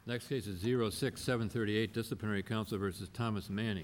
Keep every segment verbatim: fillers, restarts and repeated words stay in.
Next case is zero six seven thirty-eight, Disciplinary Counsel versus Thomas Manning.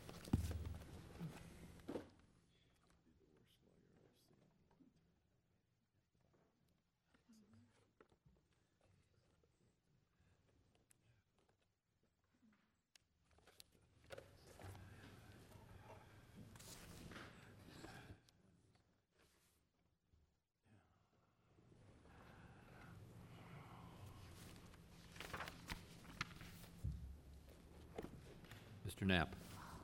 Mister Knapp.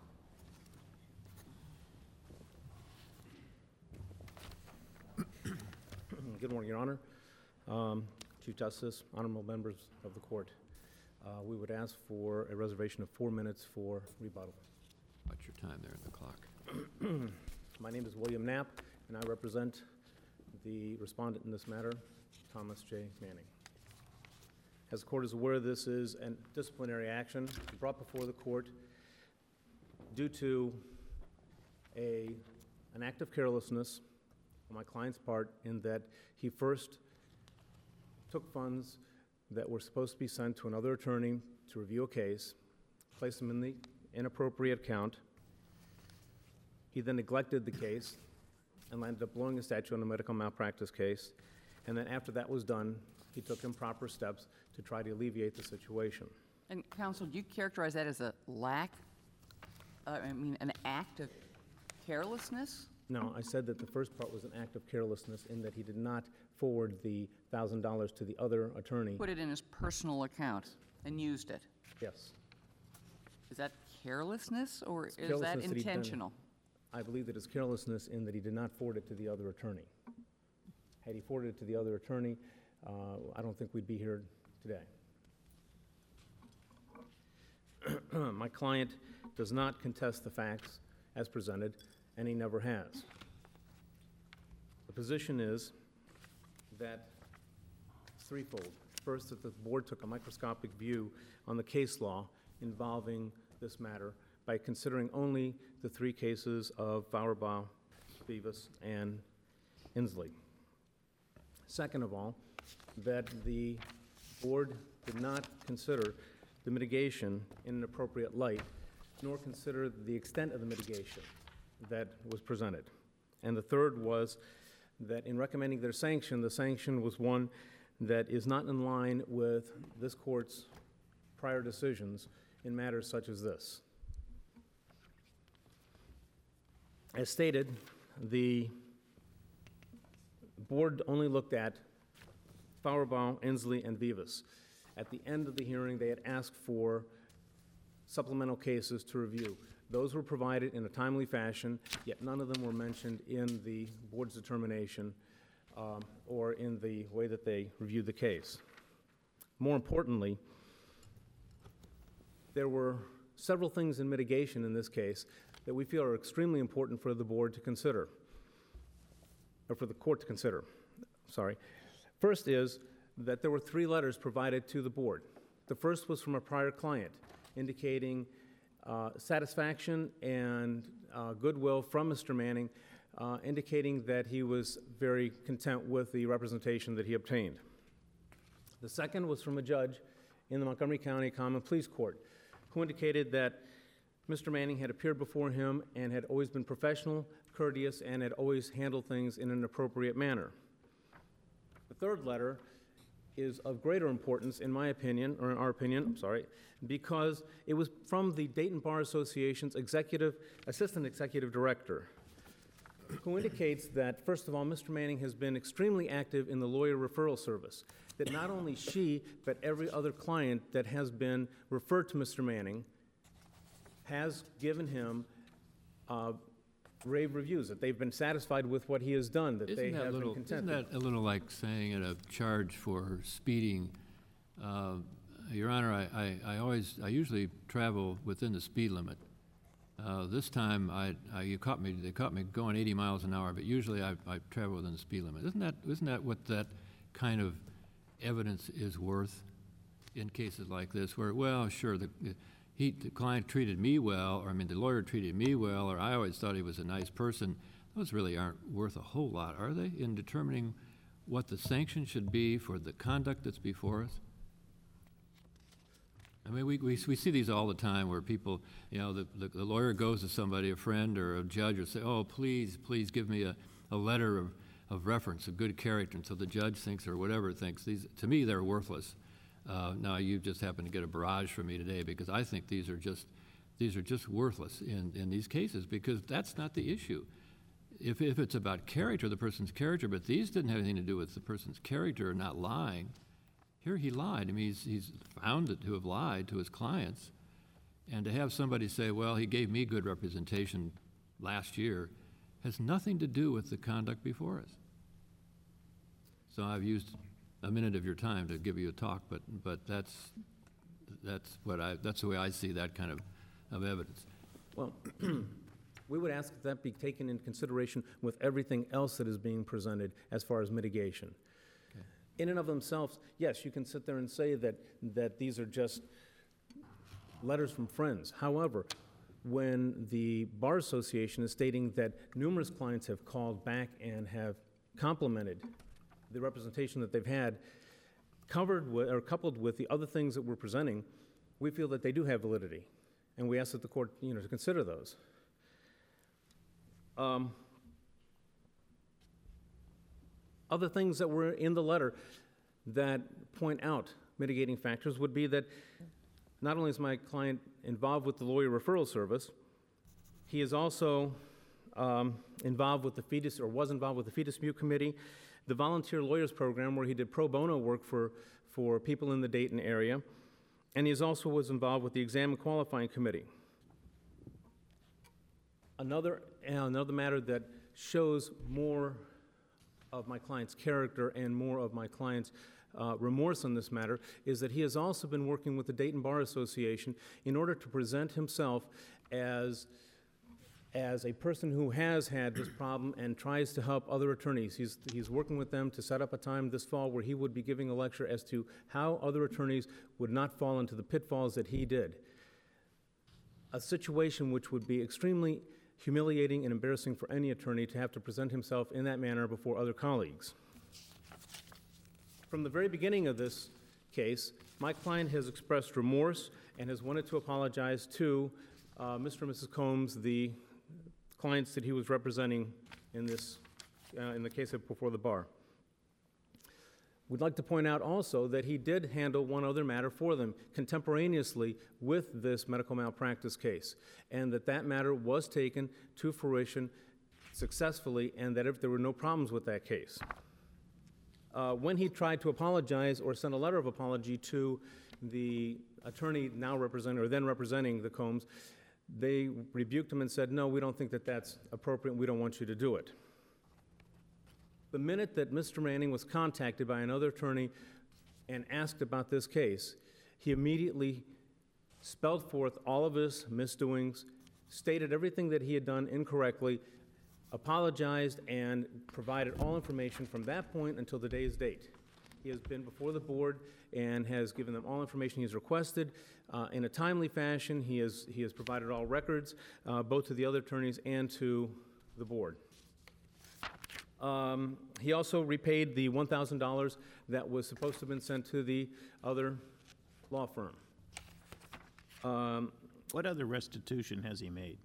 Good morning, Your Honor. Um, Chief Justice, honorable members of the court. Uh, we would ask for a reservation of four minutes for rebuttal. What's your time there in the clock? My name is William Knapp, and I represent the respondent in this matter, Thomas J. Manning. As the court is aware, this is a disciplinary action brought before the court due to a, an act of carelessness on my client's part, in that he first took funds that were supposed to be sent to another attorney to review a case, placed them in the inappropriate account. He then neglected the case and ended up blowing a statute on a medical malpractice case. And then after that was done, he took improper steps to try to alleviate the situation. And counsel, do you characterize that as a lack, uh, I mean, an act of carelessness? No, I said that the first part was an act of carelessness in that he did not forward the one thousand dollars to the other attorney. Put it in his personal account and used it. Yes. Is that carelessness, or It's is that carelessness that he done- intentional? I believe that it's carelessness in that he did not forward it to the other attorney. Had he forwarded it to the other attorney, uh, I don't think we'd be here today. My client does not contest the facts as presented, and he never has. The position is that it's threefold. First, that the board took a microscopic view on the case law involving this matter by considering only the three cases of Fauerbach, Beavis, and Inslee. Second of all, that the board did not consider the mitigation in an appropriate light, nor consider the extent of the mitigation that was presented. And the third was that in recommending their sanction, the sanction was one that is not in line with this court's prior decisions in matters such as this. As stated, the board only looked at Fauerbach, Inslee, and Beavis. At the end of the hearing, they had asked for supplemental cases to review. Those were provided in a timely fashion, yet none of them were mentioned in the board's determination um, or in the way that they reviewed the case. More importantly, there were several things in mitigation in this case that we feel are extremely important for the board to consider, or for the court to consider, sorry. First is that there were three letters provided to the board. The first was from a prior client indicating uh, satisfaction and uh, goodwill from Mister Manning, uh, indicating that he was very content with the representation that he obtained. The second was from a judge in the Montgomery County Common Pleas Court, who indicated that Mister Manning had appeared before him and had always been professional, courteous, and had always handled things in an appropriate manner. The third letter is of greater importance, in my opinion, or in our opinion, I'm sorry, because it was from the Dayton Bar Association's executive, assistant executive director, who indicates that, first of all, Mister Manning has been extremely active in the lawyer referral service, that not only she, but every other client that has been referred to Mister Manning has given him uh, rave reviews, that they've been satisfied with what he has done, that Isn't they that have little, been content. Isn't that a little like saying at a charge for speeding, uh, Your Honor, I, I, I always, I usually travel within the speed limit. Uh, this time, I, I, you caught me, they caught me going eighty miles an hour, but usually I, I travel within the speed limit. Isn't that, isn't that what that kind of evidence is worth in cases like this, where, well, sure, the, he, the client treated me well, or I mean, the lawyer treated me well, or I always thought he was a nice person. Those really aren't worth a whole lot, are they, in determining what the sanction should be for the conduct that's before us? I mean, we, we, we see these all the time where people, you know, the, the, the lawyer goes to somebody, a friend or a judge, or say, oh, please, please give me a, a letter of, of reference, a good character, and so the judge thinks, or whatever thinks, these, to me, they're worthless. Uh, now, you just happen to get a barrage from me today because I think these are just, these are just worthless in, in these cases because that's not the issue. If, if it's about character, the person's character, but these didn't have anything to do with the person's character or not lying. Here he lied. I mean, he's, he's found to have lied to his clients. And to have somebody say, well, he gave me good representation last year, has nothing to do with the conduct before us. So I've used a minute of your time to give you a talk, but, but that's, that's, what I, that's the way I see that kind of, of evidence. Well, we would ask that that be taken into consideration with everything else that is being presented as far as mitigation. In and of themselves, yes, you can sit there and say that, that these are just letters from friends. However, when the Bar Association is stating that numerous clients have called back and have complimented the representation that they've had, covered with, or coupled with the other things that we're presenting, we feel that they do have validity, and we ask that the court, you know, to consider those. Um, Other things that were in the letter that point out mitigating factors would be that not only is my client involved with the lawyer referral service, he is also um, involved with the fetus, or was involved with the Fetus Dispute Committee, the Volunteer Lawyers Program, where he did pro bono work for, for people in the Dayton area, and he is also was involved with the Exam and Qualifying Committee. Another, another matter that shows more of my client's character and more of my client's uh, remorse on this matter is that he has also been working with the Dayton Bar Association in order to present himself as, as a person who has had this problem and tries to help other attorneys. He's, he's working with them to set up a time this fall where he would be giving a lecture as to how other attorneys would not fall into the pitfalls that he did. A situation which would be extremely humiliating and embarrassing for any attorney to have to present himself in that manner before other colleagues. From the very beginning of this case, my client has expressed remorse and has wanted to apologize to uh, Mister and Missus Combs, the clients that he was representing in this, uh, in the case of before the bar. We'd like to point out also that he did handle one other matter for them contemporaneously with this medical malpractice case, and that that matter was taken to fruition successfully, and that if there were no problems with that case. Uh, when he tried to apologize or send a letter of apology to the attorney now representing, or then representing the Combs, they rebuked him and said, no, we don't think that that's appropriate, we don't want you to do it. The minute that Mister Manning was contacted by another attorney and asked about this case, he immediately spelled forth all of his misdoings, stated everything that he had done incorrectly, apologized, and provided all information from that point until today's date. He has been before the board and has given them all information he's requested. Uh, in a timely fashion, he has, he has provided all records, uh, both to the other attorneys and to the board. Um, he also repaid the one thousand dollars that was supposed to have been sent to the other law firm. Um, What other restitution has he made?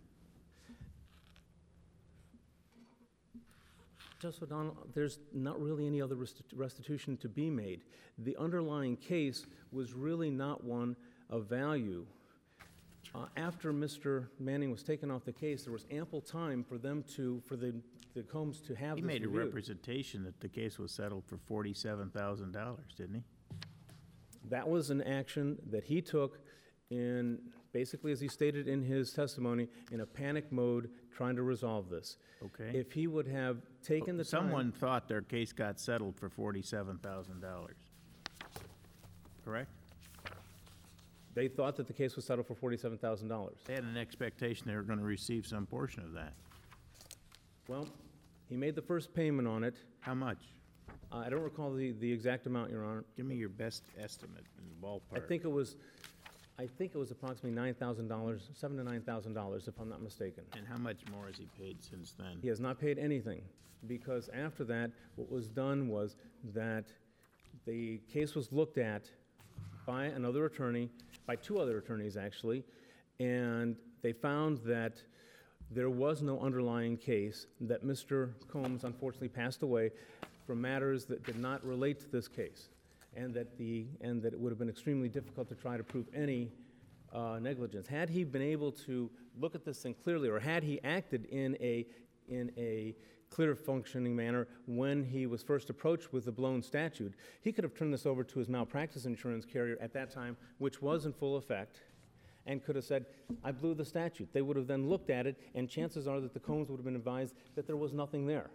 Justice O'Donnell, there's not really any other resti- restitution to be made. The underlying case was really not one of value. Uh, after Mister Manning was taken off the case, there was ample time for them to, for the, the Combs to have He this made a reviewed. representation that the case was settled for forty-seven thousand dollars, didn't he? That was an action that he took in, basically as he stated in his testimony, in a panic mode trying to resolve this. Okay. If he would have taken the time... Someone thought their case got settled for forty-seven thousand dollars, correct? They thought that the case was settled for forty-seven thousand dollars. They had an expectation they were going to receive some portion of that. Well, he made the first payment on it. How much? Uh, I don't recall the, the exact amount, Your Honor. Give me your best estimate in the ballpark. I think it was, I think it was approximately nine thousand dollars, seven to nine thousand dollars, if I'm not mistaken. And how much more has he paid since then? He has not paid anything, because after that, what was done was that the case was looked at by another attorney, by two other attorneys, actually, and they found that there was no underlying case, that Mister Combs unfortunately passed away from matters that did not relate to this case, and that the and that it would have been extremely difficult to try to prove any uh, negligence. Had he been able to look at this thing clearly, or had he acted in a in a clear functioning manner when he was first approached with the blown statute, he could have turned this over to his malpractice insurance carrier at that time, which was in full effect, and could have said, I blew the statute. They would have then looked at it, and chances are that the Combs would have been advised that there was nothing there.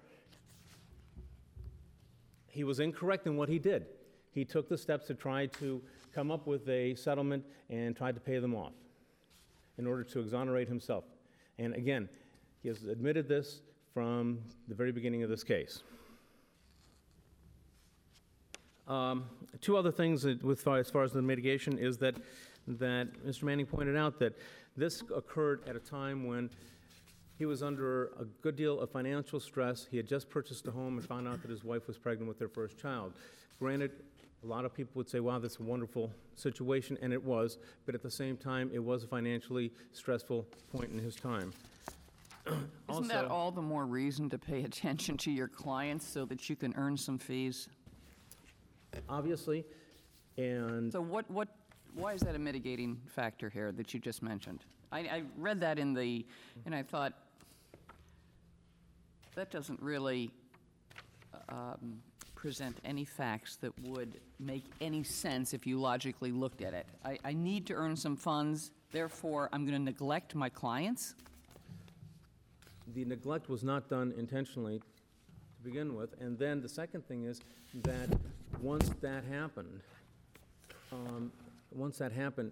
He was incorrect in what he did. He took the steps to try to come up with a settlement and tried to pay them off in order to exonerate himself. And again, he has admitted this from the very beginning of this case. Um, two other things that with, as far as the mitigation is that, that Mister Manning pointed out that this occurred at a time when he was under a good deal of financial stress. He had just purchased a home and found out that his wife was pregnant with their first child. Granted, a lot of people would say, wow, that's a wonderful situation, and it was, but at the same time, it was a financially stressful point in his time. Isn't that Also- all the more reason to pay attention to your clients so that you can earn some fees? Obviously, and So what, what, why is that a mitigating factor here that you just mentioned? I, I read that in the, and I thought, that doesn't really um, present any facts that would make any sense if you logically looked at it. I, I need to earn some funds, therefore I'm going to neglect my clients? the neglect was not done intentionally to begin with. And then the second thing is that once that happened, um, once that happened,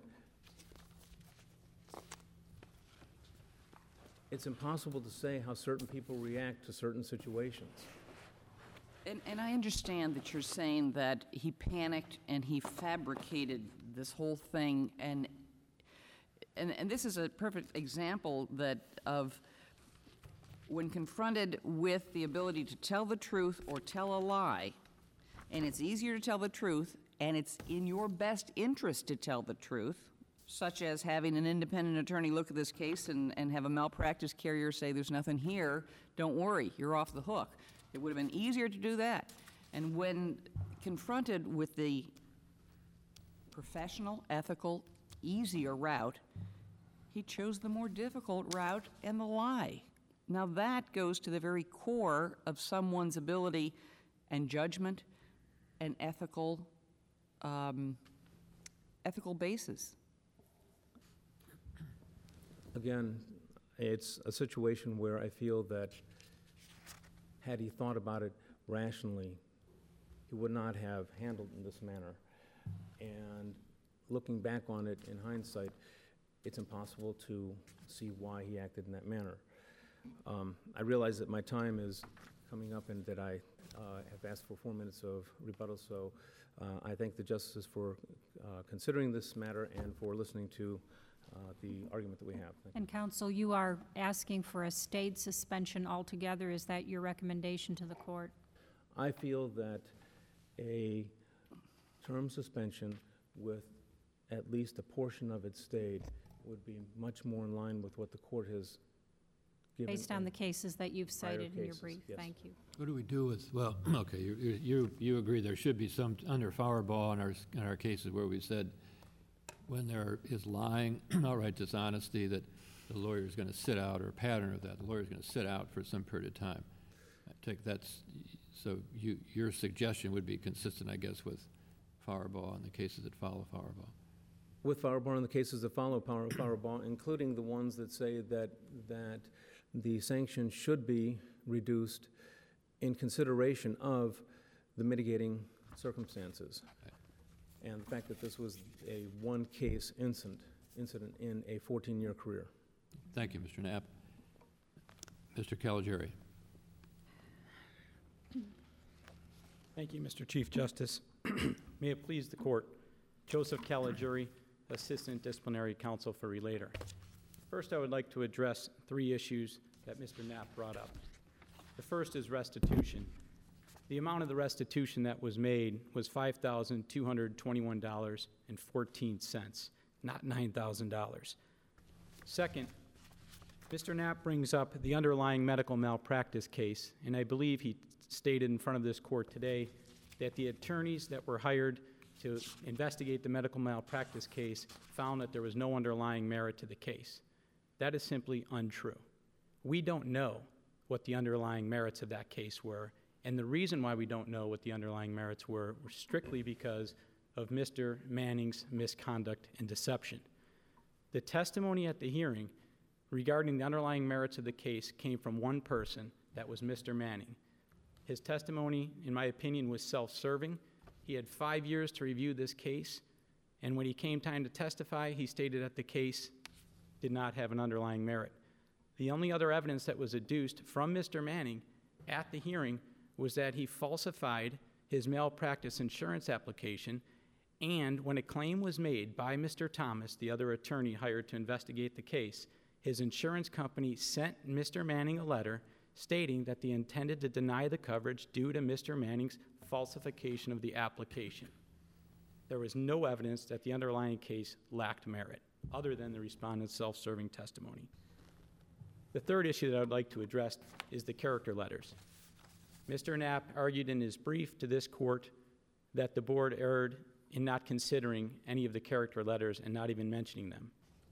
it's impossible to say how certain people react to certain situations. And, and I understand that you're saying that he panicked and he fabricated this whole thing, and, and, and this is a perfect example that of when confronted with the ability to tell the truth or tell a lie, and it's easier to tell the truth, and it's in your best interest to tell the truth, such as having an independent attorney look at this case and, and have a malpractice carrier say there's nothing here, don't worry, you're off the hook. It would have been easier to do that. And when confronted with the professional, ethical, easier route, he chose the more difficult route and the lie. Now that goes to the very core of someone's ability and judgment and ethical, um, ethical basis. Again, it's a situation where I feel that had he thought about it rationally, he would not have handled in this manner. And looking back on it in hindsight, it's impossible to see why he acted in that manner. Um, I realize that my time is coming up and that I uh, have asked for four minutes of rebuttal, so uh, I thank the justices for uh, considering this matter and for listening to uh, the argument that we have. Thank you. And counsel, you are asking for a stayed suspension altogether. Is that your recommendation to the court? I feel that a term suspension with at least a portion of it stayed would be much more in line with what the court has given. Based on in the cases that you've prior cited in your cases, brief? yes. Thank you. What do we do with, well, okay, you, you, you agree there should be some, under Powerball in our, in our cases where we said when there is lying, outright dishonesty, that the lawyer's going to sit out, or a pattern of that, the lawyer's going to sit out for some period of time. I take that's, so you, your suggestion would be consistent, I guess, with Powerball and the cases that follow Powerball. With Powerball and the cases that follow Power, Powerball, including the ones that say that, that the sanction should be reduced in consideration of the mitigating circumstances. And the fact that this was a one-case incident, incident in a fourteen-year career. Thank you, Mister Knapp. Mister Caligiuri. Thank you, Mister Chief Justice. May it please the court. Joseph Caligiuri, Assistant Disciplinary Counsel for Relator. First, I would like to address three issues that Mister Knapp brought up. The first is restitution. The amount of the restitution that was made was five thousand two hundred twenty-one dollars and fourteen cents, not nine thousand dollars. Second, Mister Knapp brings up the underlying medical malpractice case, and I believe he stated in front of this court today that the attorneys that were hired to investigate the medical malpractice case found that there was no underlying merit to the case. That is simply untrue. We don't know what the underlying merits of that case were, and the reason why we don't know what the underlying merits were were strictly because of Mister Manning's misconduct and deception. The testimony at the hearing regarding the underlying merits of the case came from one person, that was Mister Manning. His testimony, in my opinion, was self-serving. He had five years to review this case, and when he came time to testify, he stated that the case did not have an underlying merit. The only other evidence that was adduced from Mister Manning at the hearing was that he falsified his malpractice insurance application, and when a claim was made by Mister Thomas, the other attorney hired to investigate the case, his insurance company sent Mister Manning a letter stating that they intended to deny the coverage due to Mister Manning's falsification of the application. There was no evidence that the underlying case lacked merit, other than the respondent's self-serving testimony. The third issue that I would like to address is the character letters. Mister Knapp argued in his brief to this court that the board erred in not considering any of the character letters and not even mentioning them.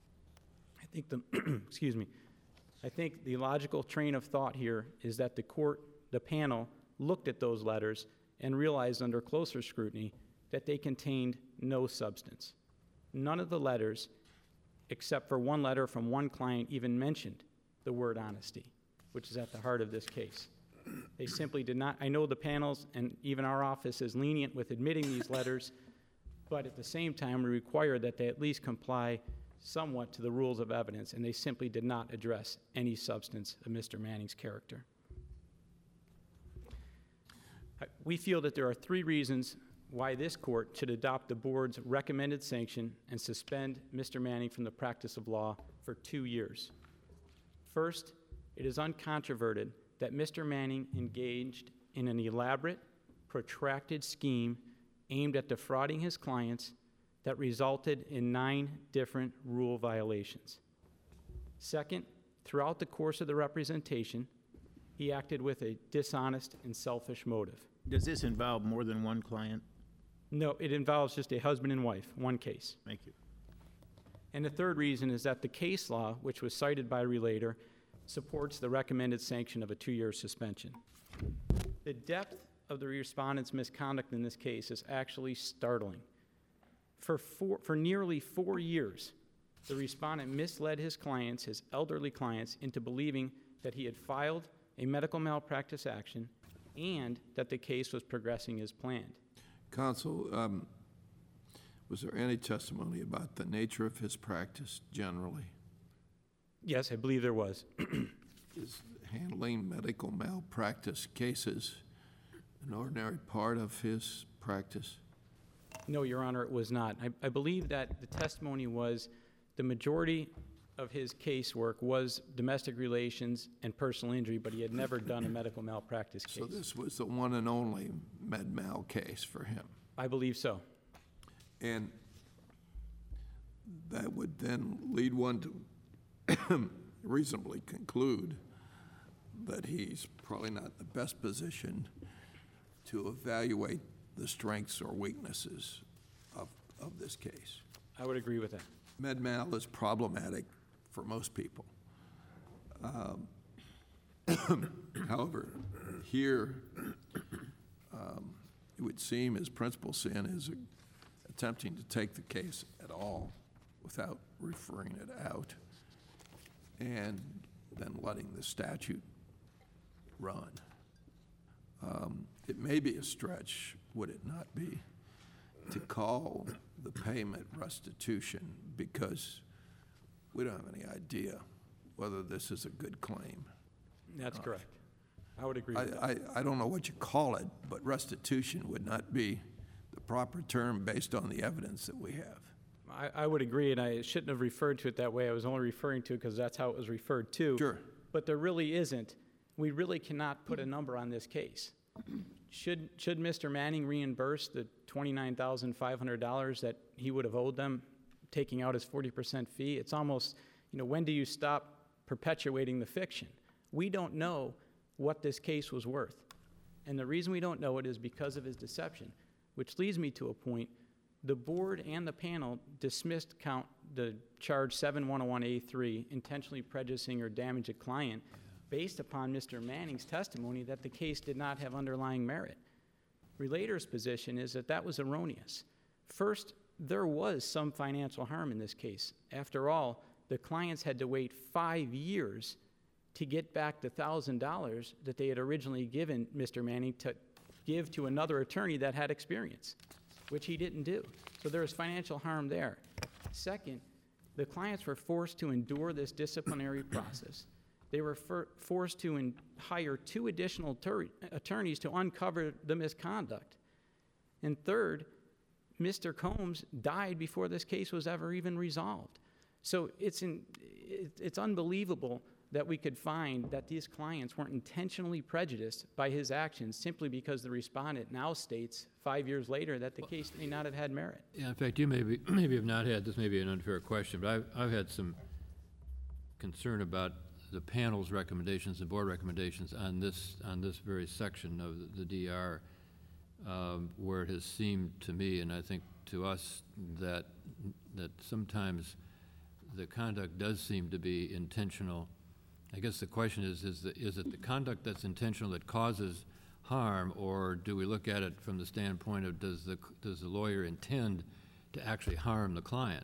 I think the, excuse me, I think the logical train of thought here is that the court, the panel, looked at those letters and realized under closer scrutiny that they contained no substance. None of the letters, except for one letter from one client, even mentioned the word honesty, which is at the heart of this case. They simply did not. I know the panels and even our office is lenient with admitting these letters, but at the same time, we require that they at least comply somewhat to the rules of evidence, and they simply did not address any substance of Mister Manning's character. We feel that there are three reasons why this court should adopt the board's recommended sanction and suspend Mister Manning from the practice of law for two years. First, it is uncontroverted that Mister Manning engaged in an elaborate, protracted scheme aimed at defrauding his clients that resulted in nine different rule violations. Second, throughout the course of the representation, he acted with a dishonest and selfish motive. Does this involve more than one client? No, it involves just a husband and wife, one case. Thank you. And the third reason is that the case law, which was cited by Relator, supports the recommended sanction of a two-year suspension. The depth of the respondent's misconduct in this case is actually startling. For, four, for nearly four years, the respondent misled his clients, his elderly clients, into believing that he had filed a medical malpractice action and that the case was progressing as planned. Counsel, um, was there any testimony about the nature of his practice generally? Yes, I believe there was. Is handling medical malpractice cases an ordinary part of his practice? No, Your Honor, it was not. I, I believe that the testimony was the majority of his casework was domestic relations and personal injury, but he had never done a medical malpractice case. So this was the one and only med mal case for him? I believe so. And that would then lead one to reasonably conclude that he's probably not the best position to evaluate the strengths or weaknesses of, of this case. I would agree with that. Med mal is problematic for most people. Um, however, here, um, it would seem his principal sin is attempting to take the case at all without referring it out and then letting the statute run. Um, it may be a stretch, would it not be, to call the payment restitution because we don't have any idea whether this is a good claim. That's correct. I would agree I, with that. I, I don't know what you call it, but restitution would not be the proper term based on the evidence that we have. I, I would agree, and I shouldn't have referred to it that way. I was only referring to it because that's how it was referred to. Sure. But there really isn't. We really cannot put a number on this case. should, should Mister Manning reimburse the twenty-nine thousand five hundred dollars that he would have owed them, taking out his forty percent fee? It's almost, you know, when do you stop perpetuating the fiction? We don't know what this case was worth. And the reason we don't know it is because of his deception, which leads me to a point. The board and the panel dismissed count the charge seven one oh one A three, intentionally prejudicing or damage a client, based upon Mister Manning's testimony that the case did not have underlying merit. Relator's position is that that was erroneous. First, there was some financial harm in this case. After all, the clients had to wait five years to get back the one thousand dollars that they had originally given Mister Manning to give to another attorney that had experience, which he didn't do. So there was financial harm there. Second, the clients were forced to endure this disciplinary process. They were for, forced to in, hire two additional tur- attorneys to uncover the misconduct. And third, Mister Combs died before this case was ever even resolved. So it's, in, it, it's unbelievable that we could find that these clients weren't intentionally prejudiced by his actions simply because the respondent now states five years later that the case may not have had merit. Yeah, in fact, you maybe, maybe have not had, this may be an unfair question, but I've, I've had some concern about the panel's recommendations, the board recommendations on this, on this very section of the, the D R, um, where it has seemed to me, and I think to us, that, that sometimes the conduct does seem to be intentional. I guess the question is, is, the, is it the conduct that's intentional that causes harm, or do we look at it from the standpoint of does the, does the lawyer intend to actually harm the client?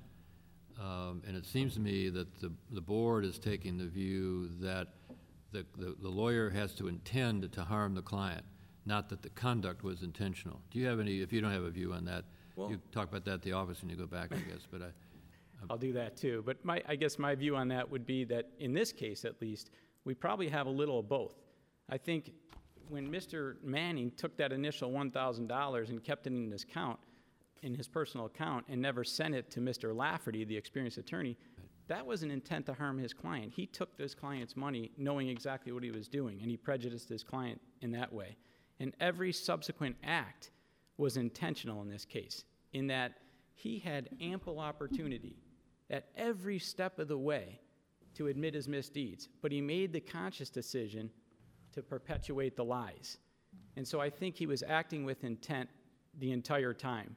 Um, and it seems to me that the, the board is taking the view that the, the, the lawyer has to intend to harm the client, not that the conduct was intentional. Do you have any, if you don't have a view on that, Well, you talk about that at the office when you go back, I guess, but I, I'll do that too. But my, I guess my view on that would be that in this case, at least, we probably have a little of both. I think when Mister Manning took that initial one thousand dollars and kept it in his account, in his personal account, and never sent it to Mister Lafferty, the experienced attorney, that was an intent to harm his client. He took this client's money knowing exactly what he was doing, and he prejudiced his client in that way. And every subsequent act was intentional in this case, in that he had ample opportunity at every step of the way to admit his misdeeds, but he made the conscious decision to perpetuate the lies. And so I think he was acting with intent the entire time.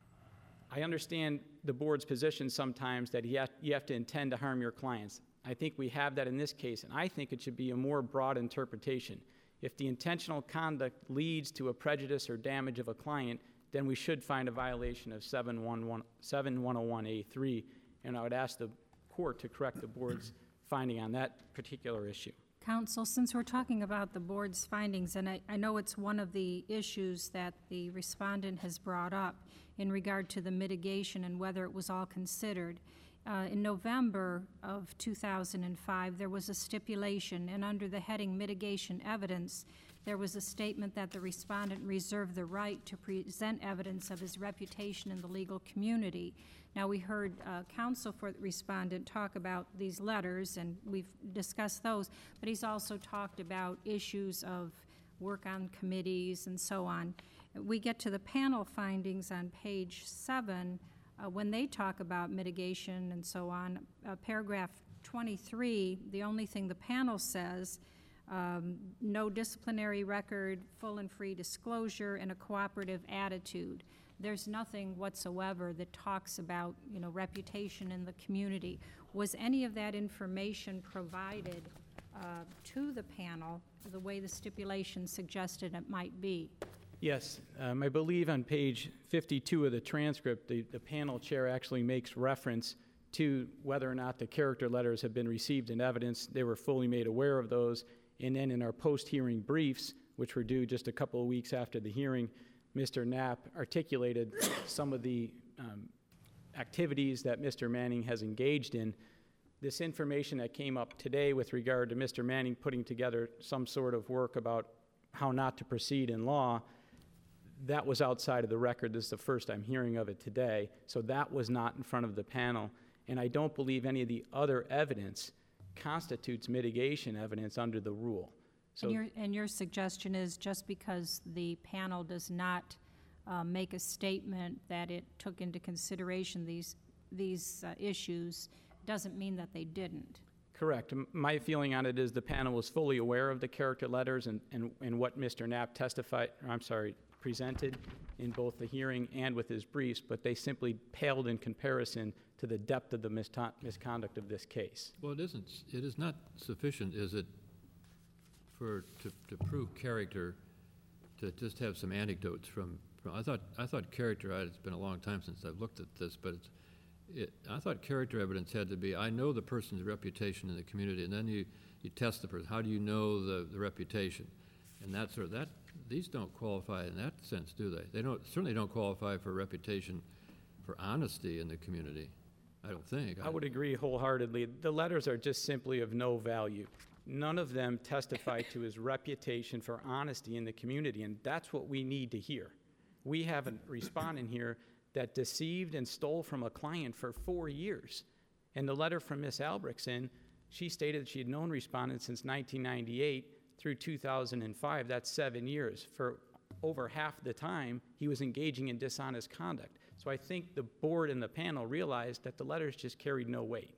I understand the board's position sometimes that you have, you have to intend to harm your clients. I think we have that in this case, and I think it should be a more broad interpretation. If the intentional conduct leads to a prejudice or damage of a client, then we should find a violation of seven one oh one A three, and I would ask the court to correct the board's finding on that particular issue. Counsel, since we're talking about the board's findings, and I, I know it's one of the issues that the respondent has brought up in regard to the mitigation and whether it was all considered. Uh, in November of two thousand five, there was a stipulation, and under the heading mitigation evidence, there was a statement that the respondent reserved the right to present evidence of his reputation in the legal community. Now, we heard uh, counsel for the respondent talk about these letters, and we've discussed those, but he's also talked about issues of work on committees and so on. We get to the panel findings on page seven, uh, when they talk about mitigation and so on, uh, paragraph twenty-three, the only thing the panel says, um, no disciplinary record, full and free disclosure, and a cooperative attitude. There's nothing whatsoever that talks about, you know, reputation in the community. Was any of that information provided uh, to the panel the way the stipulation suggested it might be? Yes, um, I believe on page fifty-two of the transcript, the, the panel chair actually makes reference to whether or not the character letters have been received in evidence. They were fully made aware of those. And then in our post-hearing briefs, which were due just a couple of weeks after the hearing, Mister Knapp articulated some of the um, activities that Mister Manning has engaged in. This information that came up today with regard to Mister Manning putting together some sort of work about how not to proceed in law, that was outside of the record. This is the first I'm hearing of it today. So that was not in front of the panel. And I don't believe any of the other evidence constitutes mitigation evidence under the rule. And your, and your suggestion is just because the panel does not uh, make a statement that it took into consideration these, these uh, issues, doesn't mean that they didn't. Correct. M- My feeling on it is the panel was fully aware of the character letters and, and, and what Mister Knapp testified, or I'm sorry, presented in both the hearing and with his briefs, but they simply paled in comparison to the depth of the misto- misconduct of this case. Well, it isn't, it is not sufficient, is it, for, to, to prove character, to just have some anecdotes from, from, I thought, I thought character, I- it's been a long time since I've looked at this, but it's, it, I thought character evidence had to be, I know the person's reputation in the community, and then you, you test the person. How do you know the, the reputation? And that sort of, that, these don't qualify in that sense, do they? They don't, certainly don't qualify for reputation for honesty in the community, I don't think. I would agree wholeheartedly. The letters are just simply of no value. None of them testify to his reputation for honesty in the community, and that's what we need to hear. We have a respondent here that deceived and stole from a client for four years. And the letter from Miz Albrechtsen, she stated she had known respondent since nineteen ninety-eight through two thousand five. That's seven years. For over half the time, he was engaging in dishonest conduct. So I think the board and the panel realized that the letters just carried no weight.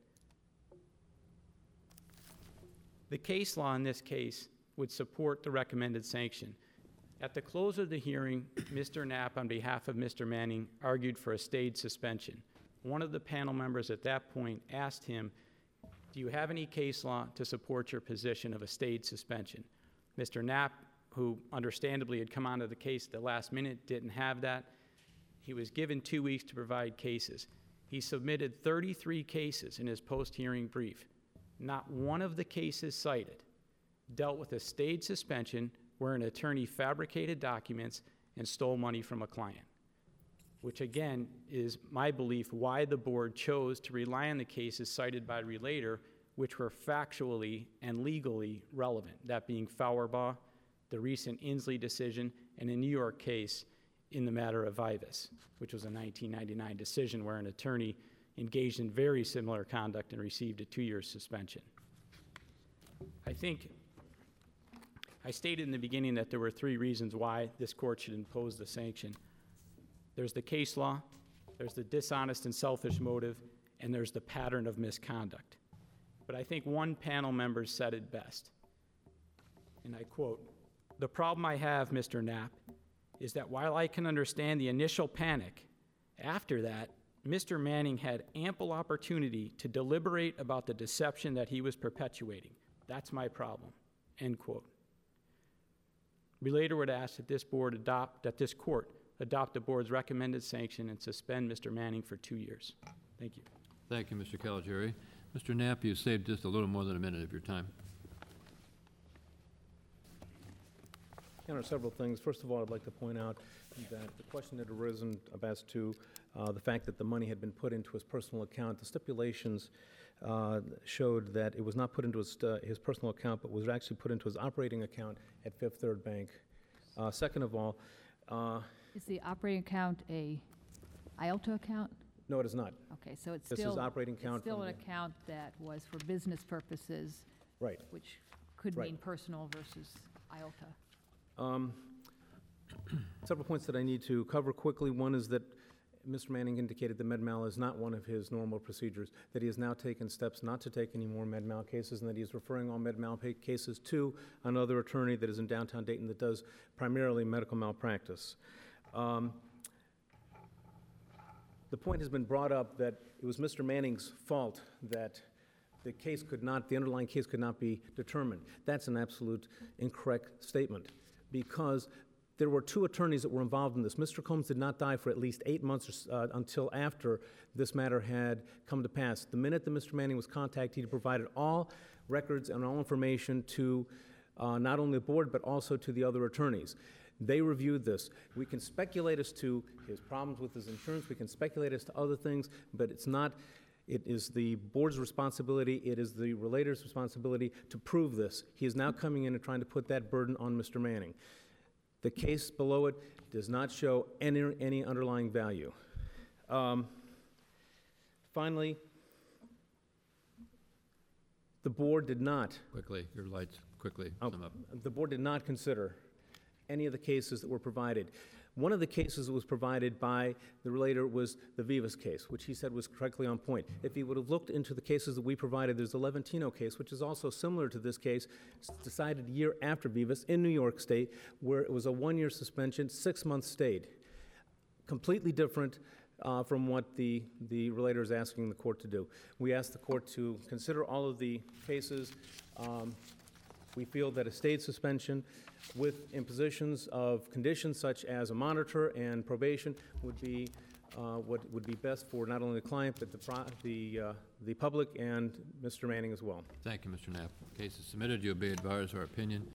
The case law in this case would support the recommended sanction. At the close of the hearing, Mister Knapp, on behalf of Mister Manning, argued for a stayed suspension. One of the panel members at that point asked him, do you have any case law to support your position of a stayed suspension? Mister Knapp, who understandably had come onto the case at the last minute, didn't have that. He was given two weeks to provide cases. He submitted thirty-three cases in his post-hearing brief. Not one of the cases cited dealt with a stayed suspension where an attorney fabricated documents and stole money from a client, which again is my belief why the board chose to rely on the cases cited by Relator, which were factually and legally relevant, that being Fauerbaugh, the recent Inslee decision, and a New York case in the matter of Vivas, which was a nineteen ninety-nine decision where an attorney engaged in very similar conduct and received a two-year suspension. I think I stated in the beginning that there were three reasons why this court should impose the sanction. There's the case law, there's the dishonest and selfish motive, and there's the pattern of misconduct. But I think one panel member said it best, and I quote, "The problem I have, Mister Knapp, is that while I can understand the initial panic, after that, Mister Manning had ample opportunity to deliberate about the deception that he was perpetuating. That's my problem," end quote. Relator would ask that this board adopt, that this court adopt the board's recommended sanction and suspend Mister Manning for two years. Thank you. Thank you, Mister Caligiuri. Mister Knapp, you saved just a little more than a minute of your time. There are several things. First of all, I'd like to point out that the question had arisen as to uh, the fact that the money had been put into his personal account. The stipulations uh, showed that it was not put into his, uh, his personal account, but was actually put into his operating account at Fifth Third Bank. Uh, second of all, uh, Is the operating account a I O L T A account? no, it is not. Okay, so it's This is still, operating it's account still from an the- account that was for business purposes, Right. which could Right. mean personal versus I O L T A. Um, several points that I need to cover quickly. One is that Mister Manning indicated that med-mal is not one of his normal procedures, that he has now taken steps not to take any more med-mal cases, and that he is referring all med-mal pa- cases to another attorney that is in downtown Dayton that does primarily medical malpractice. Um, the point has been brought up that it was Mister Manning's fault that the case could not, the underlying case could not be determined. That's an absolute incorrect statement, because there were two attorneys that were involved in this. Mister Combs did not die for at least eight months uh, until after this matter had come to pass. The minute that Mister Manning was contacted, he provided all records and all information to uh, not only the board, but also to the other attorneys. They reviewed this. We can speculate as to his problems with his insurance. We can speculate as to other things, but it's not, it is the board's responsibility, it is the relator's responsibility to prove this. He is now coming in and trying to put that burden on Mister Manning. The case below it does not show any, any underlying value. Um, finally, the board did not, Quickly, your lights. quickly Oh, sum up. The board did not consider any of the cases that were provided. One of the cases that was provided by the relator was the Vivas case, which he said was correctly on point. If he would have looked into the cases that we provided, there's the Levantino case, which is also similar to this case, s- decided a year after Vivas in New York State, where it was a one-year suspension, six months stayed. Completely different uh, from what the, the relator is asking the court to do. We asked the court to consider all of the cases. Um, We feel that a stayed suspension with impositions of conditions such as a monitor and probation would be uh, what would be best for not only the client, but the, pro- the, uh, the public and Mister Manning as well. Thank you, Mister Knapp. Case is submitted. You'll be advised our opinion.